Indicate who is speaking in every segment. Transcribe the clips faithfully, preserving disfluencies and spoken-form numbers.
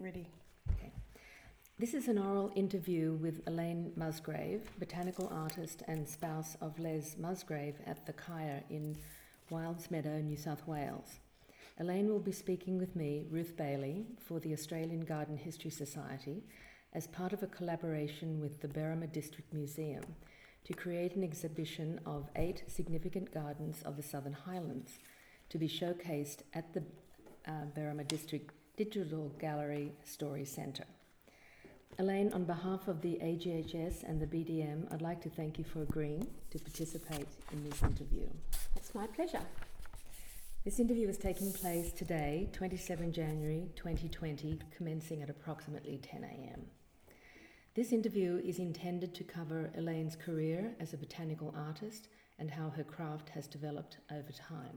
Speaker 1: Ready.
Speaker 2: Okay. This is an oral interview with Elaine Musgrave, botanical artist and spouse of Les Musgrave at the Kaya in Wildsmeadow, New South Wales. Elaine will be speaking with me, Ruth Bailey, for the Australian Garden History Society as part of a collaboration with the Berrima District Museum to create an exhibition of eight significant gardens of the Southern Highlands to be showcased at the uh, Berrima District Digital Gallery Story Centre. Elaine, on behalf of the A G H S and the B D M, I'd like to thank you for agreeing to participate in this interview.
Speaker 3: It's my pleasure.
Speaker 2: This interview is taking place today, the twenty-seventh of January twenty twenty, commencing at approximately ten a.m. This interview is intended to cover Elaine's career as a botanical artist and how her craft has developed over time.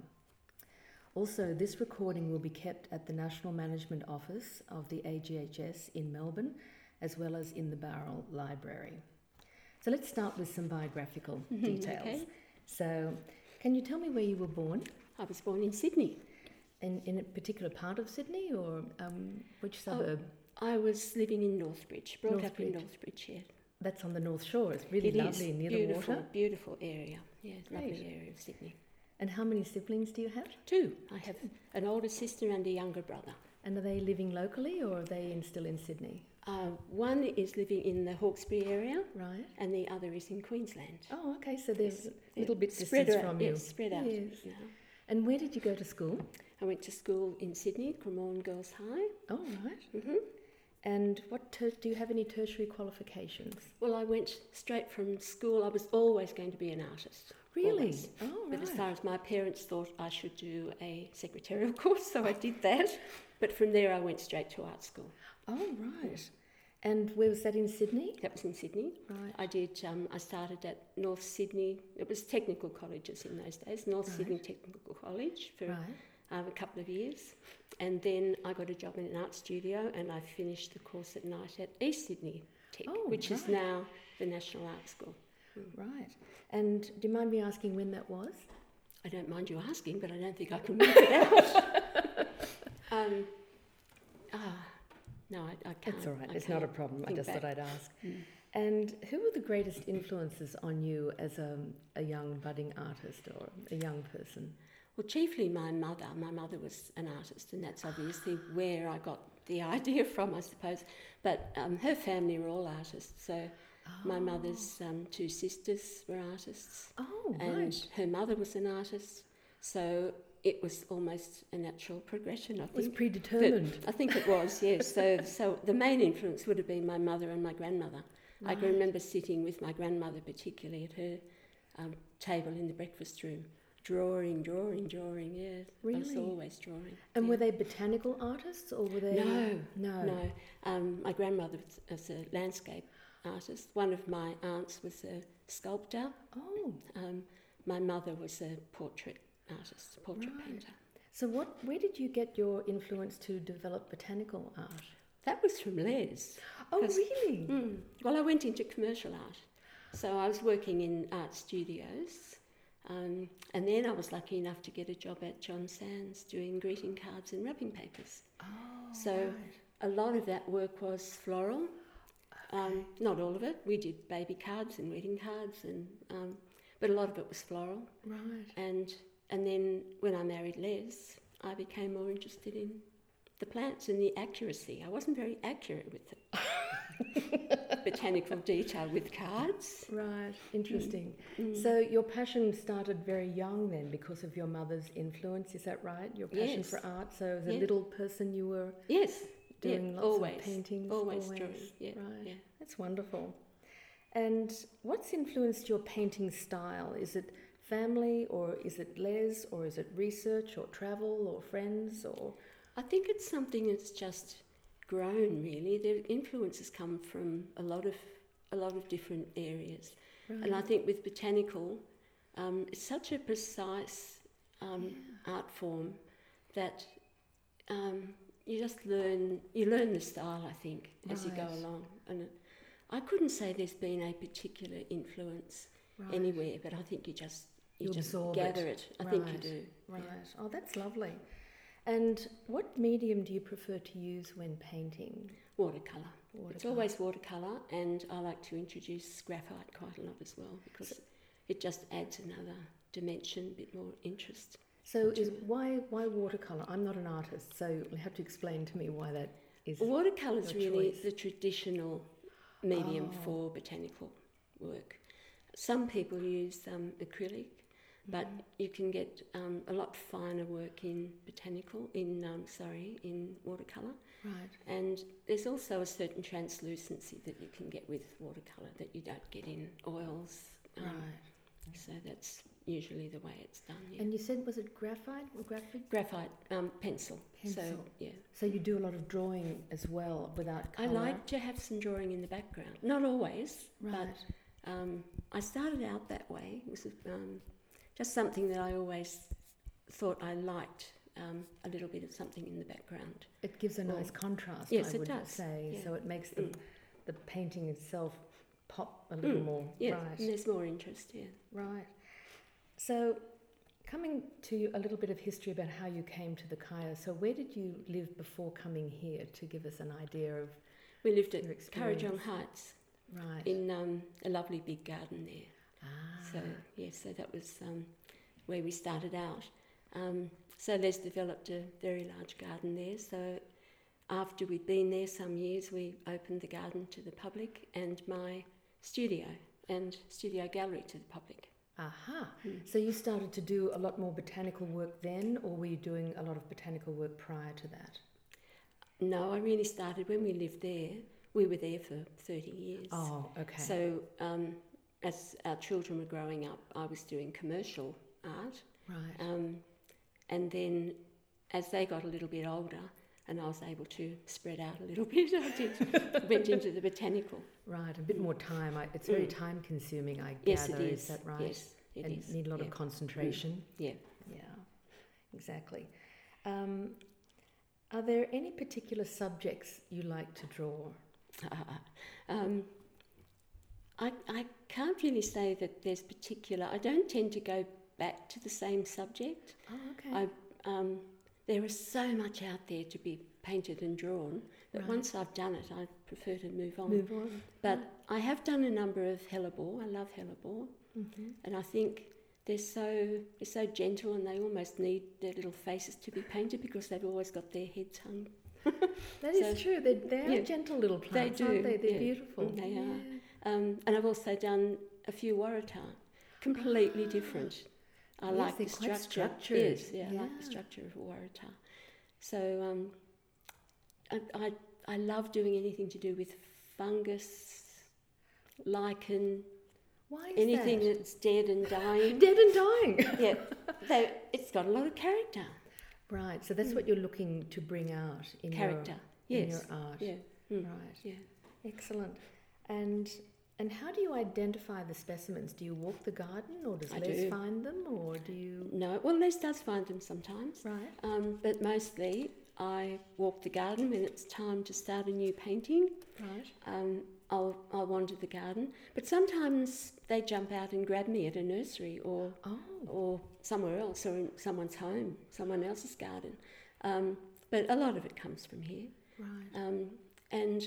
Speaker 2: Also, this recording will be kept at the National Management Office of the A G H S in Melbourne, as well as in the Bowral Library. So let's start with some biographical details.
Speaker 3: Okay.
Speaker 2: So, can you tell me where you were born?
Speaker 3: I was born in Sydney.
Speaker 2: In, in a particular part of Sydney, or um, which suburb?
Speaker 3: Oh, I was living in Northbridge, brought
Speaker 2: Northbridge.
Speaker 3: up in Northbridge, yeah.
Speaker 2: That's on the North Shore. It's really
Speaker 3: It
Speaker 2: lovely
Speaker 3: is
Speaker 2: near
Speaker 3: beautiful,
Speaker 2: the water.
Speaker 3: beautiful area. Yeah,
Speaker 2: Great.
Speaker 3: lovely area of Sydney.
Speaker 2: And how many siblings do you have?
Speaker 3: Two. I have an older sister and a younger brother.
Speaker 2: And are they living locally, or are they in, still in Sydney?
Speaker 3: Uh, one is living in the Hawkesbury area,
Speaker 2: Right.
Speaker 3: and the other is in Queensland.
Speaker 2: Oh, okay. So there's
Speaker 3: Yes,
Speaker 2: a little bit
Speaker 3: spread
Speaker 2: distance
Speaker 3: out,
Speaker 2: from you.
Speaker 3: yes, spread out.
Speaker 2: Yes.
Speaker 3: Yeah.
Speaker 2: And where did you go to school?
Speaker 3: I went to school in Sydney, Cremorne Girls High.
Speaker 2: Oh, right.
Speaker 3: hmm
Speaker 2: And what ter- do you have any tertiary qualifications?
Speaker 3: Well, I went straight from school. I was always going to be an artist.
Speaker 2: Really?
Speaker 3: Always.
Speaker 2: Oh,
Speaker 3: But
Speaker 2: right.
Speaker 3: as far as my parents thought, I should do a secretarial course, so I did that. But from there, I went straight to art school.
Speaker 2: Oh, right. And where was that, in Sydney?
Speaker 3: That was in Sydney.
Speaker 2: Right.
Speaker 3: I did. Um, I started at North Sydney. It was technical colleges in those days. North
Speaker 2: Right.
Speaker 3: Sydney Technical College for
Speaker 2: Right.
Speaker 3: um, a couple of years, and then I got a job in an art studio, and I finished the course at night at East Sydney Tech,
Speaker 2: Oh,
Speaker 3: which is
Speaker 2: right.
Speaker 3: now the National Art School.
Speaker 2: Right. And do you mind me asking when that was?
Speaker 3: I don't mind you asking, but I don't think I can work it out. um, ah, no, I, I can't.
Speaker 2: It's all right.
Speaker 3: I
Speaker 2: It's not a
Speaker 3: can't
Speaker 2: problem. I
Speaker 3: think
Speaker 2: just
Speaker 3: back.
Speaker 2: thought I'd ask.
Speaker 3: Mm.
Speaker 2: And who were the greatest influences on you as a, a young budding artist or a young person?
Speaker 3: Well, chiefly my mother. My mother was an artist, and that's obviously where I got the idea from, I suppose. But um, her family were all artists, so my mother's um, two sisters were artists,
Speaker 2: Oh,
Speaker 3: and
Speaker 2: right.
Speaker 3: her mother was an artist, so it was almost a natural progression, I
Speaker 2: It was
Speaker 3: think.
Speaker 2: predetermined.
Speaker 3: But I think it was, yes. So, so the main influence would have been my mother and my grandmother. I
Speaker 2: Right.
Speaker 3: can remember sitting with my grandmother, particularly at her um, table in the breakfast room, drawing, drawing, drawing. Yeah, I was
Speaker 2: Really?
Speaker 3: always drawing.
Speaker 2: And
Speaker 3: yeah.
Speaker 2: were they botanical artists, or were they?
Speaker 3: No,
Speaker 2: No.
Speaker 3: no. Um, my grandmother was, was a landscape artist. One of my aunts was a sculptor.
Speaker 2: Oh,
Speaker 3: Um, my mother was a portrait artist, portrait
Speaker 2: Right.
Speaker 3: painter.
Speaker 2: so what? Where did you get your influence to develop botanical art?
Speaker 3: That was from Les.
Speaker 2: Oh,
Speaker 3: 'Cause-
Speaker 2: really?
Speaker 3: Mm. Well, I went into commercial art. So I was working in art studios. Um, and then I was lucky enough to get a job at John Sands doing greeting cards and wrapping papers.
Speaker 2: Oh,
Speaker 3: So
Speaker 2: right.
Speaker 3: a lot of that work was floral. Um, not all of it. We did baby cards and wedding cards, and um, but a lot of it was floral.
Speaker 2: Right.
Speaker 3: And and then when I married Les, I became more interested in the plants and the accuracy. I wasn't very accurate with the botanical detail with cards.
Speaker 2: Right, interesting.
Speaker 3: Mm.
Speaker 2: So your passion started very young then because of your mother's influence, is that right? Your passion
Speaker 3: Yes.
Speaker 2: for art. So as a
Speaker 3: Yeah.
Speaker 2: little person you were
Speaker 3: Yes,
Speaker 2: doing
Speaker 3: yeah,
Speaker 2: lots
Speaker 3: always,
Speaker 2: of paintings.
Speaker 3: always drawing. Yeah,
Speaker 2: Right.
Speaker 3: yeah.
Speaker 2: That's wonderful. And what's influenced your painting style? Is it family, or is it Les, or is it research or travel or friends, or
Speaker 3: I think it's something that's just grown. Really, the influences come from a lot of a lot of different areas, and I think with botanical, um, it's such a precise um, art form that um, you just learn. You learn the style, I think, as you go
Speaker 2: Right.
Speaker 3: along. And it, I couldn't say there's been a particular influence
Speaker 2: Right.
Speaker 3: anywhere, but I think you just you,
Speaker 2: You
Speaker 3: just
Speaker 2: absorb
Speaker 3: gather
Speaker 2: it.
Speaker 3: it. I think you
Speaker 2: Right.
Speaker 3: do.
Speaker 2: Right.
Speaker 3: Yeah.
Speaker 2: Oh, that's lovely. And what medium do you prefer to use when painting?
Speaker 3: Watercolour.
Speaker 2: Watercolour.
Speaker 3: It's always watercolour, and I like to introduce graphite quite a lot as well, because so, it just adds another dimension, a bit more interest.
Speaker 2: So is why why watercolour? I'm not an artist, so you'll have to explain to me why that is.
Speaker 3: Watercolour is really
Speaker 2: choice.
Speaker 3: the traditional medium
Speaker 2: Oh.
Speaker 3: for botanical work. Some people use um, acrylic, but
Speaker 2: Mm.
Speaker 3: you can get um, a lot finer work in botanical, in um, sorry, in watercolour.
Speaker 2: Right.
Speaker 3: And there's also a certain translucency that you can get with watercolour that you don't get in oils. Um,
Speaker 2: Right.
Speaker 3: So that's usually the way it's done. Yeah.
Speaker 2: And you said, was it graphite or graphite?
Speaker 3: Graphite um, pencil. So
Speaker 2: Pencil.
Speaker 3: yeah,
Speaker 2: So you do a lot of drawing as well without
Speaker 3: I
Speaker 2: colour?
Speaker 3: like to have some drawing in the background. Not always,
Speaker 2: Right.
Speaker 3: but um, I started out that way. It was um, just something that I always thought I liked. Um, a little bit of something in the background.
Speaker 2: It gives a nice
Speaker 3: Or-
Speaker 2: contrast,
Speaker 3: Yes,
Speaker 2: I
Speaker 3: it
Speaker 2: would
Speaker 3: does,
Speaker 2: say.
Speaker 3: yeah.
Speaker 2: So it makes the,
Speaker 3: Mm.
Speaker 2: the painting itself pop a little
Speaker 3: Mm.
Speaker 2: more.
Speaker 3: Yeah,
Speaker 2: Right.
Speaker 3: and there's more interest. Yeah.
Speaker 2: Right. So, coming to a little bit of history about how you came to the Kaya. So, where did you live before coming here, to give us an idea of
Speaker 3: We lived
Speaker 2: your
Speaker 3: at
Speaker 2: experience?
Speaker 3: Currajong Heights
Speaker 2: Right.
Speaker 3: in um, a lovely big garden there.
Speaker 2: ah.
Speaker 3: So yes, so that was um, where we started out. Um, so Les developed a very large garden there. So after we'd been there some years, we opened the garden to the public and my studio and studio gallery to the public.
Speaker 2: Aha.
Speaker 3: Mm.
Speaker 2: So you started to do a lot more botanical work then, or were you doing a lot of botanical work prior to that?
Speaker 3: No, I really started when we lived there. We were there for thirty years.
Speaker 2: Oh, okay.
Speaker 3: So um, as our children were growing up, I was doing commercial art.
Speaker 2: right.
Speaker 3: Um, and then as they got a little bit older and I was able to spread out a little bit, I did, went into the botanical.
Speaker 2: Right. A bit more time. I, it's very
Speaker 3: Mm.
Speaker 2: time consuming, I
Speaker 3: Yes,
Speaker 2: gather.
Speaker 3: it is.
Speaker 2: Is that right?
Speaker 3: Yes, it
Speaker 2: and
Speaker 3: is.
Speaker 2: need a lot
Speaker 3: yeah.
Speaker 2: of concentration.
Speaker 3: Yeah.
Speaker 2: Yeah, exactly. Um, are there any particular subjects you like to draw?
Speaker 3: um, I, I can't really say that there's particular... I don't tend to go back to the same subject.
Speaker 2: Oh, okay.
Speaker 3: I, um, there is so much out there to be painted and drawn that
Speaker 2: Right.
Speaker 3: once I've done it, I prefer to move on.
Speaker 2: Move on.
Speaker 3: But I have done a number of hellebore. I love hellebore.
Speaker 2: Mm-hmm.
Speaker 3: And I think they're so they're so gentle, and they almost need their little faces to be painted because they've always got their heads hung.
Speaker 2: That is
Speaker 3: So,
Speaker 2: true. They, they are
Speaker 3: yeah,
Speaker 2: gentle little plants,
Speaker 3: do,
Speaker 2: aren't they? They're
Speaker 3: yeah.
Speaker 2: beautiful.
Speaker 3: Mm, they
Speaker 2: yeah.
Speaker 3: are. Um, and I've also done a few waratah, completely
Speaker 2: Ah.
Speaker 3: different. I
Speaker 2: Yes,
Speaker 3: like
Speaker 2: they're
Speaker 3: the
Speaker 2: quite
Speaker 3: structure.
Speaker 2: structured.
Speaker 3: Yes, yeah, I like
Speaker 2: Yeah.
Speaker 3: the structure of a waratah. So um, I, I I love doing anything to do with fungus, lichen,
Speaker 2: Why is
Speaker 3: anything
Speaker 2: that?
Speaker 3: that's dead and dying.
Speaker 2: Dead and dying.
Speaker 3: Yeah, so it's got a lot of character.
Speaker 2: Right. So that's
Speaker 3: Mm.
Speaker 2: what you're looking to bring out in
Speaker 3: Character,
Speaker 2: your in
Speaker 3: yes.
Speaker 2: your art.
Speaker 3: Yeah. Mm.
Speaker 2: Right.
Speaker 3: Yeah.
Speaker 2: Excellent. And and how do you identify the specimens? Do you walk the garden, or does
Speaker 3: I
Speaker 2: Les
Speaker 3: do.
Speaker 2: find them, or do you?
Speaker 3: No, well, Les does find them sometimes,
Speaker 2: Right.
Speaker 3: um, but mostly I walk the garden when it's time to start a new painting.
Speaker 2: Right.
Speaker 3: Um, I'll, I'll wander the garden, but sometimes they jump out and grab me at a nursery or
Speaker 2: Oh.
Speaker 3: or somewhere else, or in someone's home, someone else's garden. Um, but a lot of it comes from here.
Speaker 2: Right.
Speaker 3: Um, and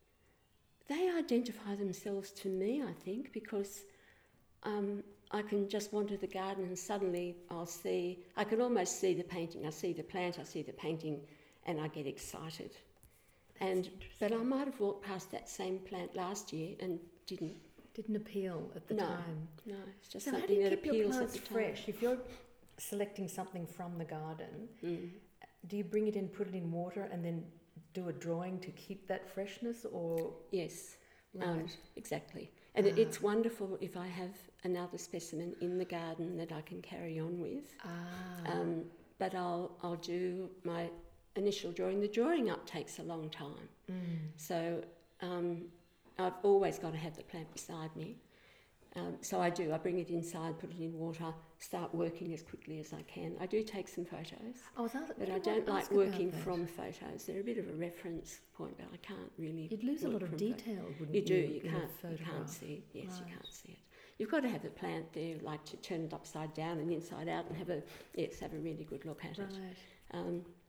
Speaker 3: they identify themselves to me, I think, because um, I can just wander the garden and suddenly I'll see, I can almost see the painting. I see the plant, I see the painting, and I get excited. And but I might have walked past that same plant last year and didn't.
Speaker 2: Didn't appeal at the
Speaker 3: No.
Speaker 2: time.
Speaker 3: No, it's just
Speaker 2: So how do
Speaker 3: something
Speaker 2: you
Speaker 3: that
Speaker 2: keep your
Speaker 3: appeals at
Speaker 2: plants
Speaker 3: the time.
Speaker 2: fresh? If you're selecting something from the garden,
Speaker 3: Mm.
Speaker 2: do you bring it in, put it in water, and then do a drawing to keep that freshness, or
Speaker 3: Yes.
Speaker 2: right?
Speaker 3: Um, exactly. And it, it's
Speaker 2: Ah.
Speaker 3: wonderful if I have another specimen in the garden that I can carry on with.
Speaker 2: ah,
Speaker 3: Um, but I'll I'll do my initial drawing. The drawing up takes a long time.
Speaker 2: mm,
Speaker 3: So um, I've always got to have the plant beside me. Um, so I do. I bring it inside, put it in water, start working as quickly as I can. I do take some photos,
Speaker 2: I was ask-
Speaker 3: but
Speaker 2: what
Speaker 3: I
Speaker 2: did I
Speaker 3: don't like
Speaker 2: ask about
Speaker 3: working
Speaker 2: that?
Speaker 3: from photos. They're a bit of a reference point, but I can't really.
Speaker 2: You'd lose a
Speaker 3: work
Speaker 2: lot of
Speaker 3: from pho-
Speaker 2: detail, wouldn't
Speaker 3: You
Speaker 2: you?
Speaker 3: do. You
Speaker 2: in a
Speaker 3: can't. You
Speaker 2: photograph?
Speaker 3: can't see it. Yes,
Speaker 2: Right.
Speaker 3: you can't see it. You've got to have the plant there, like to turn it upside down and inside out, and have a yes, have a really good look at it.
Speaker 2: Right.
Speaker 3: Um,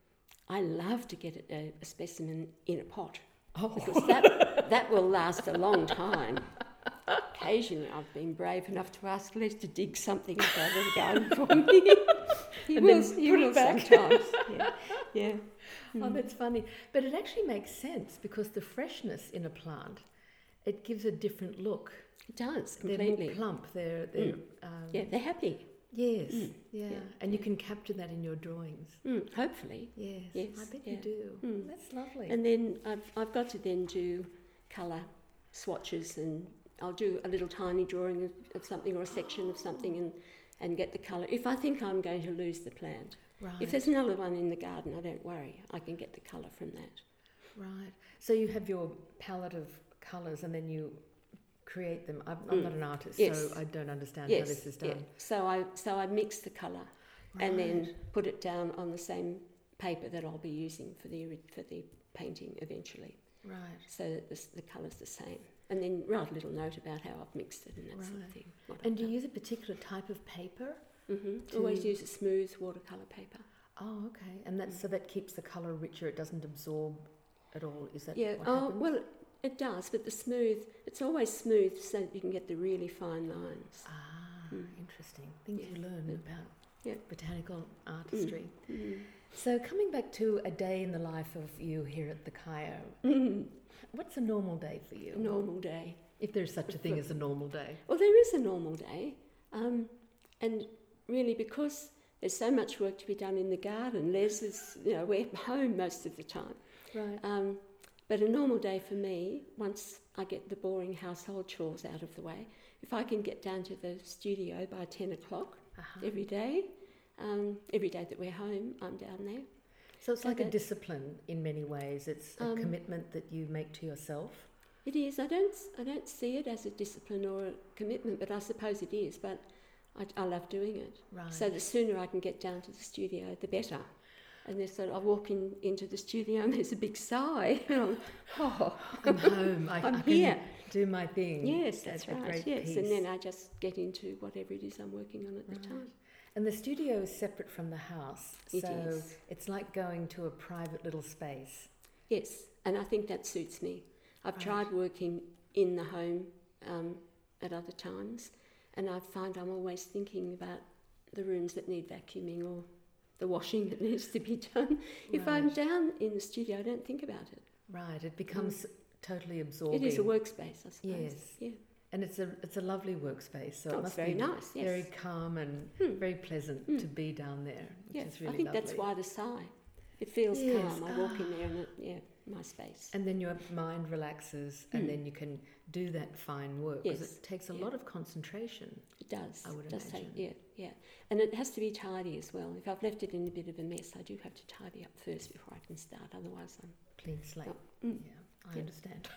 Speaker 3: I love to get a, a specimen in a pot.
Speaker 2: Oh.
Speaker 3: Because that, that will last a long time. Occasionally I've been brave enough to ask Les to dig something up out of the garden for me. he
Speaker 2: and
Speaker 3: will,
Speaker 2: then
Speaker 3: he
Speaker 2: put
Speaker 3: will
Speaker 2: it back.
Speaker 3: sometimes. Yeah. yeah.
Speaker 2: Oh, that's funny. But it actually makes sense because the freshness in a plant, it gives a different look.
Speaker 3: It does, completely.
Speaker 2: They're more plump. They're, they're
Speaker 3: Mm.
Speaker 2: um,
Speaker 3: Yeah, they're happy.
Speaker 2: Yes,
Speaker 3: Mm.
Speaker 2: yeah.
Speaker 3: Yeah,
Speaker 2: And you can capture that in your drawings.
Speaker 3: Mm, hopefully.
Speaker 2: Yes,
Speaker 3: Yes,
Speaker 2: I bet
Speaker 3: yeah.
Speaker 2: you do.
Speaker 3: Mm.
Speaker 2: That's lovely.
Speaker 3: And then I've, I've got to then do colour swatches, and I'll do a little tiny drawing of, of something or a section of something and, and get the colour. If I think I'm going to lose the plant.
Speaker 2: Right.
Speaker 3: If there's another one in the garden, I don't worry. I can get the colour from that.
Speaker 2: Right. So you have your palette of colours and then you create them. I'm, I'm
Speaker 3: Mm.
Speaker 2: not an artist,
Speaker 3: Yes.
Speaker 2: so I don't understand
Speaker 3: Yes,
Speaker 2: how this is done.
Speaker 3: yeah. So I so I mix the colour and then put it down on the same paper that I'll be using for the ori- for the painting eventually,
Speaker 2: Right.
Speaker 3: so that the, the colour's the same. And then write a little note about how I've mixed it and that sort of
Speaker 2: Right.
Speaker 3: thing. what
Speaker 2: And
Speaker 3: I've
Speaker 2: do you
Speaker 3: done.
Speaker 2: use a particular type of paper?
Speaker 3: Mhm.
Speaker 2: to-
Speaker 3: Always use a smooth watercolour paper.
Speaker 2: Oh, okay. And that's so that keeps the colour richer. It doesn't absorb at all. Is that
Speaker 3: Yeah.
Speaker 2: what
Speaker 3: Oh
Speaker 2: happens?
Speaker 3: well, it does, but the smooth, it's always smooth so that you can get the really fine lines.
Speaker 2: Ah,
Speaker 3: Mm.
Speaker 2: interesting. Things
Speaker 3: Yeah.
Speaker 2: you learn
Speaker 3: Yeah.
Speaker 2: about
Speaker 3: Yeah.
Speaker 2: botanical artistry.
Speaker 3: Mm.
Speaker 2: So coming back to a day in the life of you here at the Kaya,
Speaker 3: Mm.
Speaker 2: what's a normal day for you?
Speaker 3: A normal day.
Speaker 2: If there's such a thing as a normal day.
Speaker 3: Well, there is a normal day, um, and really because there's so much work to be done in the garden, Les is, you know, we're home most of the time.
Speaker 2: Right.
Speaker 3: Um, but a normal day for me, once I get the boring household chores out of the way, if I can get down to the studio by ten o'clock
Speaker 2: Uh-huh.
Speaker 3: every day, um, every day that we're home, I'm down there.
Speaker 2: So it's
Speaker 3: so
Speaker 2: like a
Speaker 3: that-
Speaker 2: discipline in many ways. It's a
Speaker 3: Um,
Speaker 2: commitment that you make to yourself.
Speaker 3: It is. I don't. I don't see it as a discipline or a commitment, but I suppose it is. But I, I love doing it.
Speaker 2: Right.
Speaker 3: So the sooner I can get down to the studio, the better. And there's sort of, I walk in into the studio and there's a big sigh. And I'm, oh,
Speaker 2: I'm home. I,
Speaker 3: I'm
Speaker 2: I can
Speaker 3: here.
Speaker 2: do my thing.
Speaker 3: Yes,
Speaker 2: at
Speaker 3: that's
Speaker 2: a
Speaker 3: right.
Speaker 2: great
Speaker 3: Yes,
Speaker 2: peace.
Speaker 3: and then I just get into whatever it is I'm working on at the
Speaker 2: Right.
Speaker 3: time.
Speaker 2: And the studio is separate from the house.
Speaker 3: It
Speaker 2: so
Speaker 3: is.
Speaker 2: it's like going to a private little space.
Speaker 3: Yes, and I think that suits me. I've
Speaker 2: Right.
Speaker 3: tried working in the home um, at other times, and I find I'm always thinking about the rooms that need vacuuming or the washing that needs to be done. If I'm
Speaker 2: Right.
Speaker 3: down in the studio, I don't think about it.
Speaker 2: Right. It becomes totally absorbing.
Speaker 3: It is a workspace, I suppose.
Speaker 2: Yes.
Speaker 3: Yeah.
Speaker 2: And it's a it's a lovely workspace. So
Speaker 3: Oh,
Speaker 2: it
Speaker 3: it's
Speaker 2: must
Speaker 3: very
Speaker 2: be
Speaker 3: nice, yes.
Speaker 2: very calm and
Speaker 3: Hmm.
Speaker 2: very pleasant
Speaker 3: Hmm.
Speaker 2: to be down there, which
Speaker 3: Yeah,
Speaker 2: is really
Speaker 3: I think
Speaker 2: lovely.
Speaker 3: that's why the sigh. It feels
Speaker 2: Yes.
Speaker 3: calm. I walk in there and it, yeah, my space.
Speaker 2: And then your mind relaxes, and
Speaker 3: Hmm.
Speaker 2: then you can do that fine work because
Speaker 3: Yes,
Speaker 2: it takes a
Speaker 3: yeah.
Speaker 2: lot of concentration.
Speaker 3: It does.
Speaker 2: I would
Speaker 3: it does take,
Speaker 2: imagine.
Speaker 3: yeah, yeah. And it has to be tidy as well. If I've left it in a bit of a mess, I do have to tidy up first before I can start. Otherwise, I'm.
Speaker 2: Clean slate.
Speaker 3: Mm.
Speaker 2: Yeah, I
Speaker 3: Yeah.
Speaker 2: understand.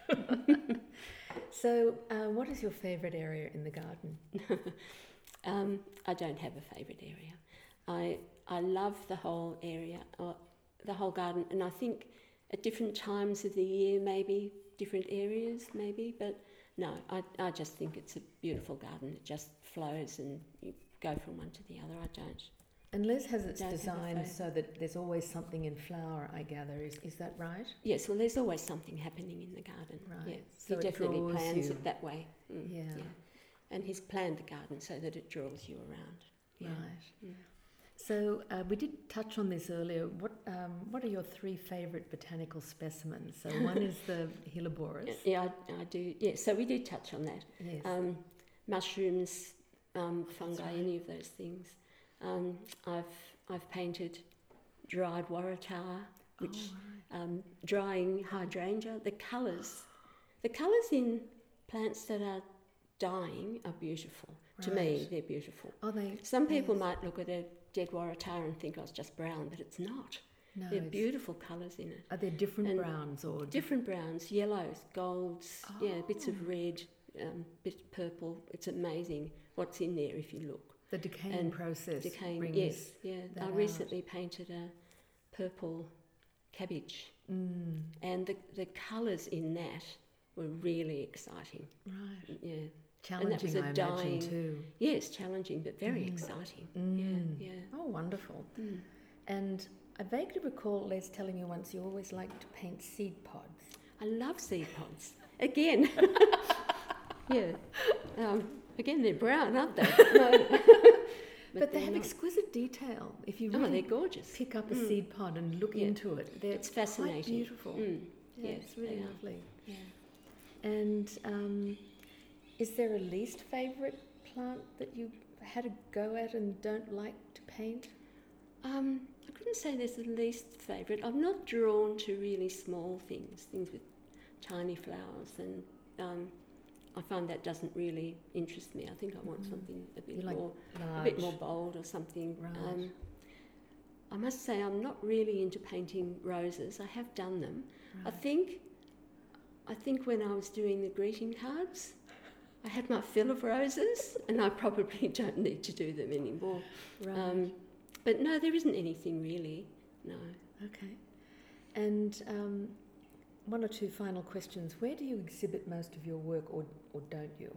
Speaker 2: So, uh, what is your favourite area in the garden?
Speaker 3: Um, I don't have a favourite area. I I love the whole area, uh, the whole garden, and I think at different times of the year, maybe different areas, maybe. But no, I I just think it's a beautiful garden. It just flows, and you go from one to the other. I don't.
Speaker 2: And Les has its
Speaker 3: Don't have a
Speaker 2: designed
Speaker 3: favourite.
Speaker 2: so that there's always something in flower, I gather. Is is that right?
Speaker 3: Yes, well, there's always something happening in the garden.
Speaker 2: Right.
Speaker 3: Yeah,
Speaker 2: So
Speaker 3: he
Speaker 2: it
Speaker 3: definitely
Speaker 2: draws
Speaker 3: plans
Speaker 2: you.
Speaker 3: it that way. Mm,
Speaker 2: Yeah.
Speaker 3: And he's planned the garden so that it draws you around. Yeah.
Speaker 2: Right.
Speaker 3: Mm.
Speaker 2: So uh, we did touch on this earlier. What um, what are your three favourite botanical specimens? So one is the Helleborus.
Speaker 3: Yeah, I, I do. Yeah, so we did touch on that.
Speaker 2: Yes.
Speaker 3: Um, mushrooms, um, fungi,
Speaker 2: right.
Speaker 3: any of those things. Um, I've I've painted dried waratah, which
Speaker 2: Oh, right.
Speaker 3: um, drying hydrangea. The colours, the colours in plants that are dying are beautiful. To me,
Speaker 2: Right.
Speaker 3: they're beautiful.
Speaker 2: Oh, they.
Speaker 3: Some people
Speaker 2: yes.
Speaker 3: might look at a dead waratah and think, oh, it's just brown, but it's not.
Speaker 2: No,
Speaker 3: They're
Speaker 2: it's-
Speaker 3: beautiful colours in it.
Speaker 2: Are there different
Speaker 3: and
Speaker 2: browns or diff-
Speaker 3: Different browns, yellows, golds, yeah, bits
Speaker 2: Oh.
Speaker 3: of red, um, bit purple. It's amazing what's in there if you look.
Speaker 2: the decaying
Speaker 3: and
Speaker 2: process?
Speaker 3: Decaying,
Speaker 2: brings
Speaker 3: yes, yeah.
Speaker 2: that
Speaker 3: I
Speaker 2: out.
Speaker 3: recently painted a purple cabbage,
Speaker 2: Mm,
Speaker 3: and the the colours in that were really exciting.
Speaker 2: right.
Speaker 3: Yeah,
Speaker 2: Challenging,
Speaker 3: a
Speaker 2: I imagine
Speaker 3: dying-
Speaker 2: too.
Speaker 3: yes, challenging but very
Speaker 2: Mm.
Speaker 3: exciting.
Speaker 2: Mm.
Speaker 3: Yeah, yeah.
Speaker 2: Oh, wonderful.
Speaker 3: Mm.
Speaker 2: And I vaguely recall Les telling you once you always liked to paint seed pods.
Speaker 3: I love seed pods. Again. yeah. Um, again, they're brown, aren't they? No.
Speaker 2: But, but they have not. exquisite detail. If you really
Speaker 3: oh, they're gorgeous.
Speaker 2: pick up a
Speaker 3: mm.
Speaker 2: seed pod and look
Speaker 3: yeah.
Speaker 2: into it, they're
Speaker 3: it's fascinating.
Speaker 2: Quite beautiful.
Speaker 3: Mm.
Speaker 2: Yeah,
Speaker 3: yes,
Speaker 2: it's really lovely.
Speaker 3: Yeah.
Speaker 2: And um, is there a least favourite plant that you had a go at and don't like to paint?
Speaker 3: Um, I couldn't say there's a least favourite. I'm not drawn to really small things, things with tiny flowers, and um, I find that doesn't really interest me. I think I want mm. something a bit
Speaker 2: like
Speaker 3: more,
Speaker 2: large.
Speaker 3: a bit more bold or something.
Speaker 2: Right.
Speaker 3: Um, I must say I'm not really into painting roses. I have done them. Right. I think, I think when I was doing the greeting cards, I had my fill of roses, and I probably don't need to do them anymore.
Speaker 2: Right.
Speaker 3: Um, but no, there isn't anything really. No.
Speaker 2: Okay. And um, one or two final questions. Where do you exhibit most of your work, or, or don't you?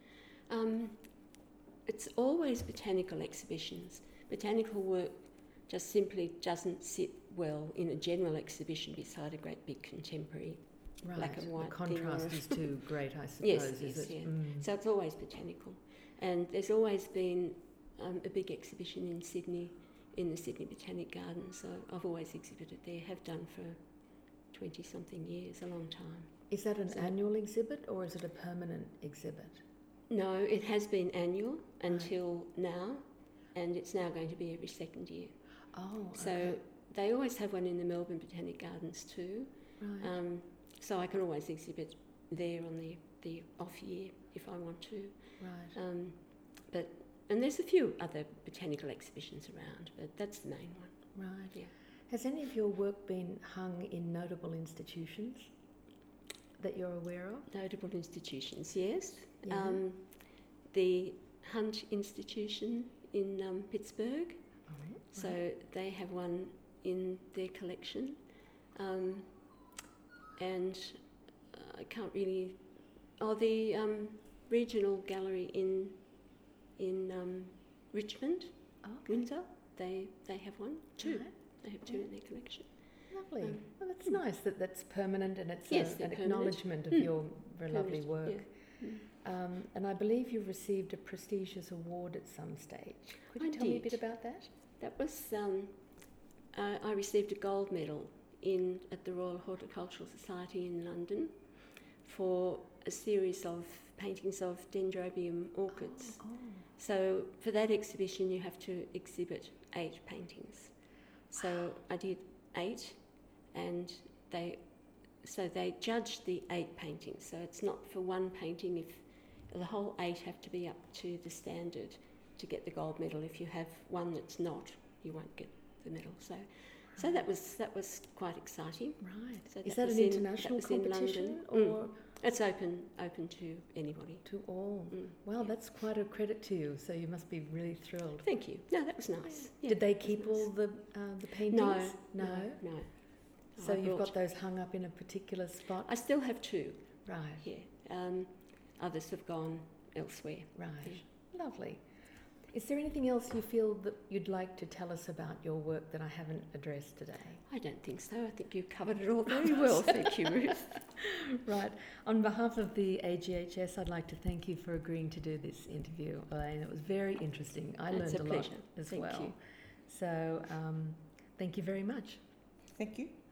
Speaker 3: Um, it's always botanical exhibitions. Botanical work just simply doesn't sit well in a general exhibition beside a great big contemporary
Speaker 2: right.
Speaker 3: black and white
Speaker 2: the contrast
Speaker 3: thing.
Speaker 2: is too great, I suppose,
Speaker 3: yes,
Speaker 2: is
Speaker 3: yes,
Speaker 2: it?
Speaker 3: yeah.
Speaker 2: Mm.
Speaker 3: So it's always botanical. And there's always been um, a big exhibition in Sydney, in the Sydney Botanic Gardens. So I've always exhibited there, have done for twenty-something years, a long time.
Speaker 2: Is that an
Speaker 3: so
Speaker 2: annual exhibit, or is it a permanent exhibit?
Speaker 3: No, it has been annual until
Speaker 2: right.
Speaker 3: now, and it's now going to be every second year.
Speaker 2: Oh,
Speaker 3: so
Speaker 2: okay.
Speaker 3: they always have one in the Melbourne Botanic Gardens too.
Speaker 2: Right.
Speaker 3: Um, so I can always exhibit there on the, the off year if I want to.
Speaker 2: Right.
Speaker 3: Um, but and there's a few other botanical exhibitions around, but that's the main one.
Speaker 2: Right.
Speaker 3: Yeah.
Speaker 2: Has any of your work been hung in notable institutions that you're aware of?
Speaker 3: Notable institutions, yes.
Speaker 2: Yeah.
Speaker 3: Um, the Hunt Institution in um, Pittsburgh.
Speaker 2: Oh,
Speaker 3: So
Speaker 2: right.
Speaker 3: they have one in their collection, um, and uh, I can't really. Oh, the um, regional gallery in in um, Richmond,
Speaker 2: okay.
Speaker 3: Windsor. They they have one, two.
Speaker 2: Right.
Speaker 3: They have two
Speaker 2: yeah.
Speaker 3: in their collection.
Speaker 2: Lovely.
Speaker 3: Um,
Speaker 2: well, that's
Speaker 3: mm.
Speaker 2: nice that that's permanent, and it's
Speaker 3: Yes,
Speaker 2: a,
Speaker 3: they're
Speaker 2: an
Speaker 3: permanent.
Speaker 2: acknowledgement of
Speaker 3: Mm.
Speaker 2: your very lovely
Speaker 3: Permanent,
Speaker 2: work.
Speaker 3: yeah. Mm.
Speaker 2: Um, and I believe you received a prestigious award at some stage. Could you
Speaker 3: I
Speaker 2: tell me a
Speaker 3: did.
Speaker 2: bit about that?
Speaker 3: That was um, uh, I received a gold medal in at the Royal Horticultural Society in London for a series of paintings of dendrobium orchids.
Speaker 2: Oh, oh.
Speaker 3: So for that exhibition you have to exhibit eight paintings. So
Speaker 2: Wow.
Speaker 3: I did eight, and they so they judged the eight paintings. So it's not for one painting. If the whole eight have to be up to the standard to get the gold medal. If you have one that's not, you won't get the medal. So, right. so that was that was quite exciting.
Speaker 2: Right.
Speaker 3: So
Speaker 2: Is
Speaker 3: that
Speaker 2: that
Speaker 3: was
Speaker 2: an
Speaker 3: in,
Speaker 2: international
Speaker 3: that was
Speaker 2: competition,
Speaker 3: in
Speaker 2: or
Speaker 3: London. Mm. It's open open to anybody.
Speaker 2: to all?
Speaker 3: Mm.
Speaker 2: Well,
Speaker 3: yeah.
Speaker 2: that's quite a credit to you. So you must be really thrilled.
Speaker 3: Thank you. No, that was nice. Yeah,
Speaker 2: Did they
Speaker 3: that was
Speaker 2: keep
Speaker 3: nice.
Speaker 2: all the uh, the paintings?
Speaker 3: No,
Speaker 2: no.
Speaker 3: no, no.
Speaker 2: So
Speaker 3: I
Speaker 2: you've
Speaker 3: brought-
Speaker 2: got those hung up in a particular spot.
Speaker 3: I still have two.
Speaker 2: Right.
Speaker 3: Yeah. Um, others have gone elsewhere.
Speaker 2: Right.
Speaker 3: Yeah.
Speaker 2: Lovely. Is there anything else you feel that you'd like to tell us about your work that I haven't addressed today?
Speaker 3: I don't think so. I think you covered it all very well. Thank you, Ruth.
Speaker 2: Right. On behalf of the A G H S, I'd like to thank you for agreeing to do this interview, Elaine. It was very interesting. I
Speaker 3: It's
Speaker 2: learned
Speaker 3: a
Speaker 2: a,
Speaker 3: pleasure.
Speaker 2: lot as
Speaker 3: Thank
Speaker 2: well.
Speaker 3: you.
Speaker 2: So um, thank you very much.
Speaker 1: Thank you.